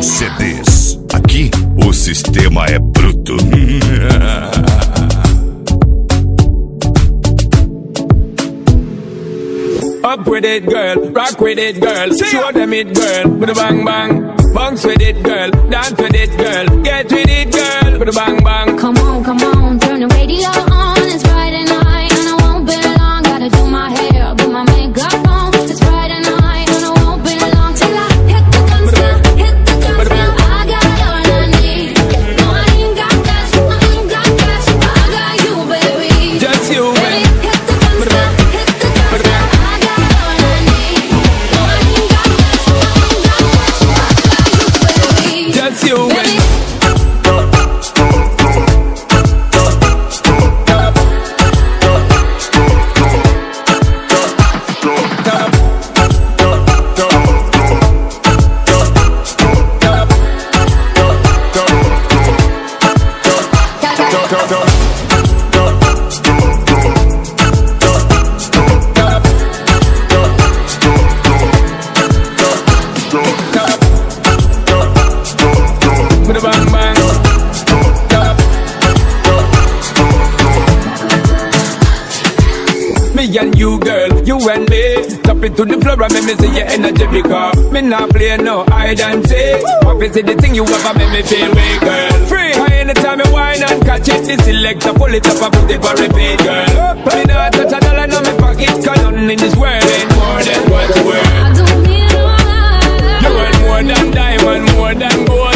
em CDs. Aqui o sistema é bruto. Up with it, girl. Rock with it, girl. Show them it, girl. With a bang bang. Bounce with it, girl. Dance with it, girl. Get with it, girl. With a bang bang. Come on, turn the radio on. It's Friday night and I won't be long. Gotta do my hair, put my makeup on. It's Friday night and I won't be long till I hit the guns now, hit the guns now. I got all I need. No, I ain't got cash, I ain't got cash. I got you, baby. Just you, baby. Hit the guns now, hit the guns now. I got all I need. No, I ain't got cash, I ain't got cash. I got you, baby. Just you, baby. Me and you, girl, you and me. Tap it to the floor and make me see your energy because me not play no hide and seek. Obviously the thing you ever make me feel way, girl. Free. Anytime you whine and catch it, this selector pull it up and put it for repeat, girl. Me not touch a dollar in my pocket, cause nothing in this world ain't more than what's worth. I don't need no other. You want more than diamond, more than gold.